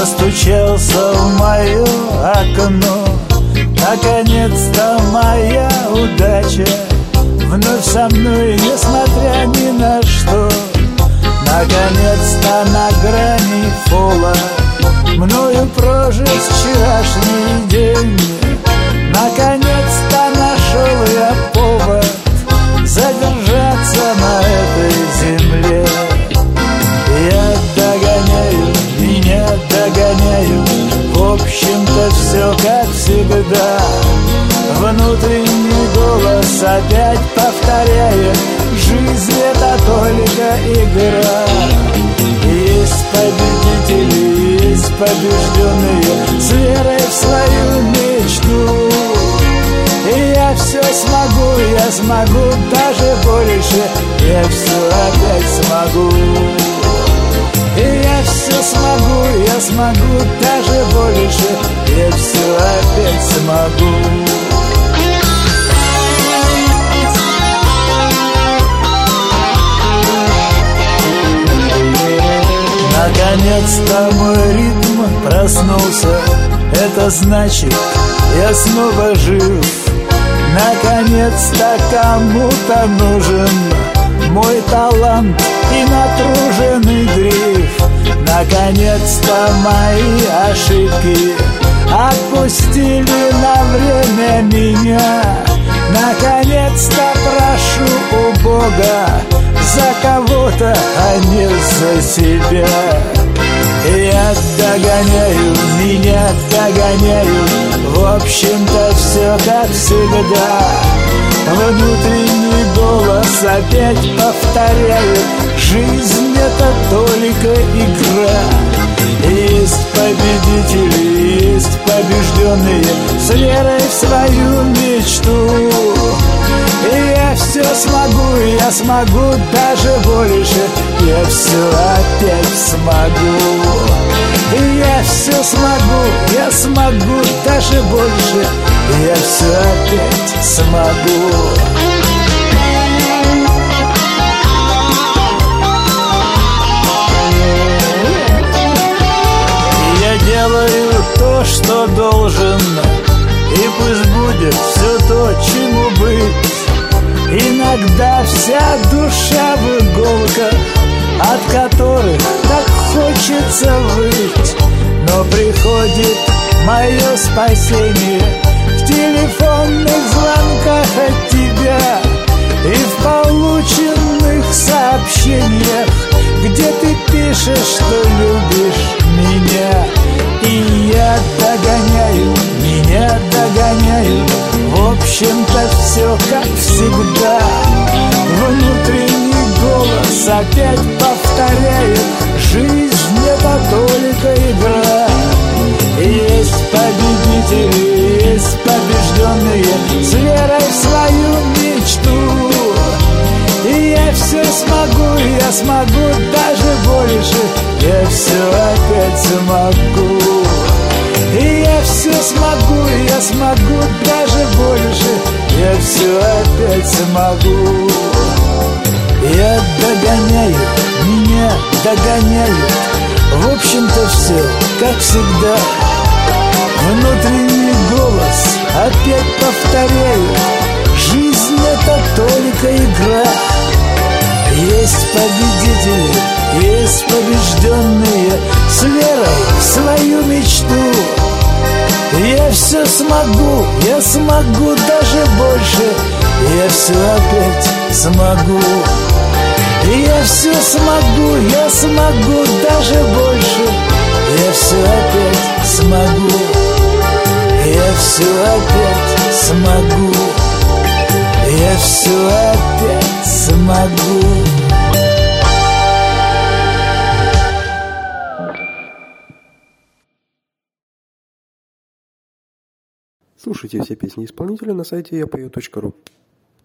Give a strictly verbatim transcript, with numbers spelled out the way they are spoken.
постучался в мое окно. Наконец-то моя удача вновь со мной, несмотря ни на что. Наконец-то на грани фола мною прожит вчерашний день. Наконец-то нашел я повод задержаться на этой земле. Я догоняю, меня догоняю, в общем-то все как всегда. Внутренний голос опять повторяет: жизнь это только игра. Есть победители, есть побежденные, с верой в свою мечту. И я все смогу, я смогу даже больше, я все опять смогу. И я все смогу, я смогу даже больше, я все опять смогу. Наконец-то мой ритм проснулся, это значит, я снова жив. Наконец-то кому-то нужен мой талант и натруженный гриф. Наконец-то мои ошибки отпустили на время меня. Наконец-то прошу у Бога за кого-то, а не за себя. Я догоняю, меня догоняю, в общем-то все как всегда. Внутренний голос опять повторяет: жизнь это только игра. Есть победители, есть побежденные, с верой в свою мечту. И я все смогу, я смогу даже больше, я все опять смогу. И я все смогу, я смогу даже больше, я все опять смогу. Я делаю то, что должен, и пусть будет все то, чему быть. Иногда вся душа в иголках, от которых так хочется выть. Но приходит мое спасение в телефонных звонках от тебя и в полученных сообщениях, где ты пишешь, что любишь меня. И я догоняю, меня догоняю, в общем-то все как всегда. Внутренний голос опять повторяет: жизнь это только игра. Есть победители, есть побежденные, с верой в свою мечту. И я все смогу, я смогу даже больше, я все опять смогу. И я все смогу, я смогу даже больше, я все опять смогу. Я догоняю, меня догоняют, в общем-то все как всегда. Внутренний голос опять повторяет: жизнь это только игра. Есть победители, есть побежденные, с верой в свою мечту. Я все смогу, я смогу даже больше, я все опять смогу. Я все смогу, я смогу даже больше, я все опять смогу. Я все опять смогу, я все опять смогу. Слушайте все песни исполнителя на сайте я пою точка ру.